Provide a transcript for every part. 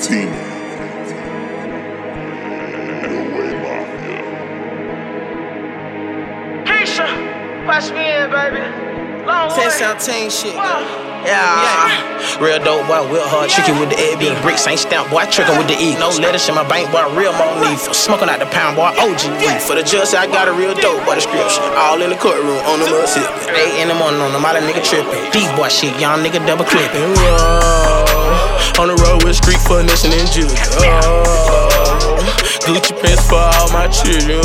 Entertainment. Keisha, watch me in, baby. Long way. 10-17 shit, yeah. Real dope boy, real hard, tricky with the egg. Big bricks ain't stamped, boy, trickin' with the E. No letters in my bank, boy, real money. Smoking out the pound, boy, OG. For the judge, I got a real dope boy description. All in the courtroom, on the little sip. 8 in the morning, on the mile, nigga trippin'. Deep boy shit, young nigga double clippin'. On the road with street finessing and juke. Gucci pants for all my children.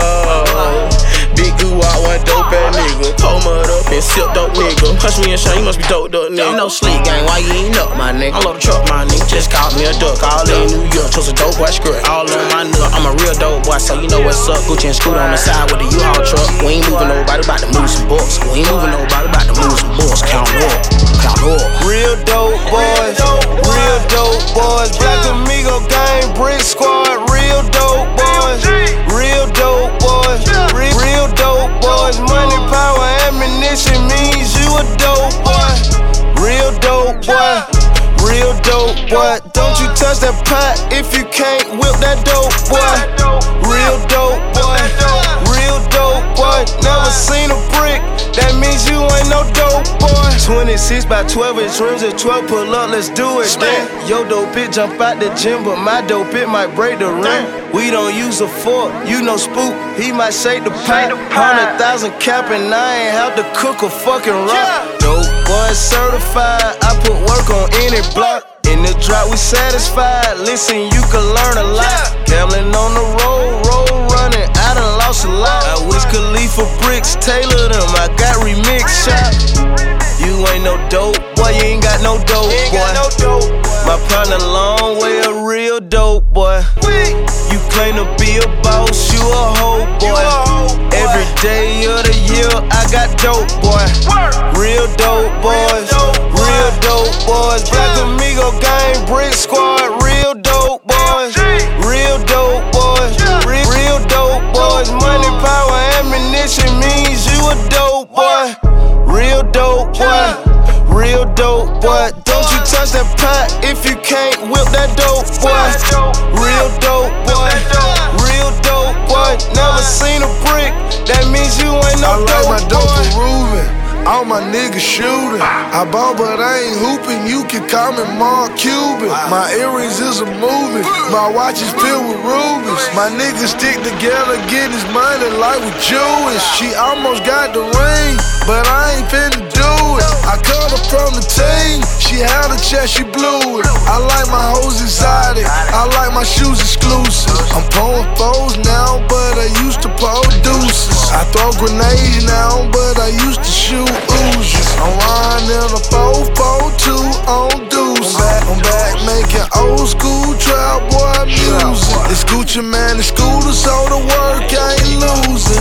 Big goo out one dope ass nigga. Pull mud up and sip dope nigga. Punch me and shine, you must be dope nigga. Ain't no sleep gang, why you ain't up, my nigga? I'm load the truck, my nigga. Just call me a duck, all in New York. Chose a dope boy script, all on my nigga. I'm a real dope boy, so you know what's up. Gucci and Scooter on the side with the U-Haul truck. We ain't moving nobody, about to move some books. We ain't moving nobody, about to move some books. Count up, count up. Real dope boys, real dope boys. Black Amigo gang, brick squad. Real dope boys, real dope boys, real dope boys. Money, power, ammunition means you a dope boy. Real dope boy, real dope boy. Don't you touch that pot if you can't whip that dope boy. Real dope boy, real dope boy. Never seen a brick, that means you ain't no dope boy. 26 by 12 inch rims at 12, pull up, let's do it then. Yo dope it jump out the gym, but my dope it might break the rim. We don't use a fork, you know Spook, he might shake the pot. 100,000 cap and I ain't have to cook a fucking rock. Dope boy certified, I put work on any block. In the drop we satisfied, listen you can learn a lot. Gambling on the road running, I done lost a lot. I wish Khalifa bricks tailor them, I got remix shop. You ain't no dope, boy, you ain't got no dope, boy. My partner long way, a real dope, boy. You claim to be a boss, you a hoe, boy. Every day of the year, I got dope, boy. Real dope boys, real dope boys. Black Amigo gang, brick squad, real dope boys. Real dope boys, real dope boys. Money, power, ammunition means you a dope boy. Real dope boy, real dope boy. Don't you touch that pot if you can't whip that dope boy. Real dope boy, real dope boy. Never seen a brick, that means you ain't no dope boy. I like my dope for Ruben. All my niggas shooting. I ball but I ain't hooping. You can call me Mark Cuban. My earrings is a movie. My watch is filled with rubies. My niggas stick together, get his money like we Jewish. She almost got the ring, but I ain't finna do it. I cut her from the team. She had a chest, she blew it. I like my hoes exotic. I like my shoes exclusive. I'm pulling foes now, but I used to pull deuces. I throw grenades now, but I used to shoot Uzis. I'm riding in a 442 on deuces. I'm back making old school trap boy music. It's Gucci man, it's Scooter, so the work ain't losing.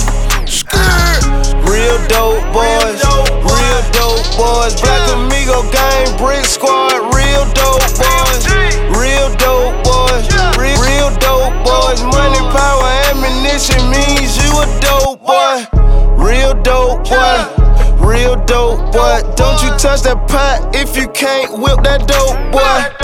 Real dope boys, real dope boys. Black Amigo gang, brick squad, real dope boys. Real dope boys, real dope boys. Money, power, ammunition means you a dope boy. Real dope boy, real dope boy. Don't you touch that pot if you can't whip that dope boy.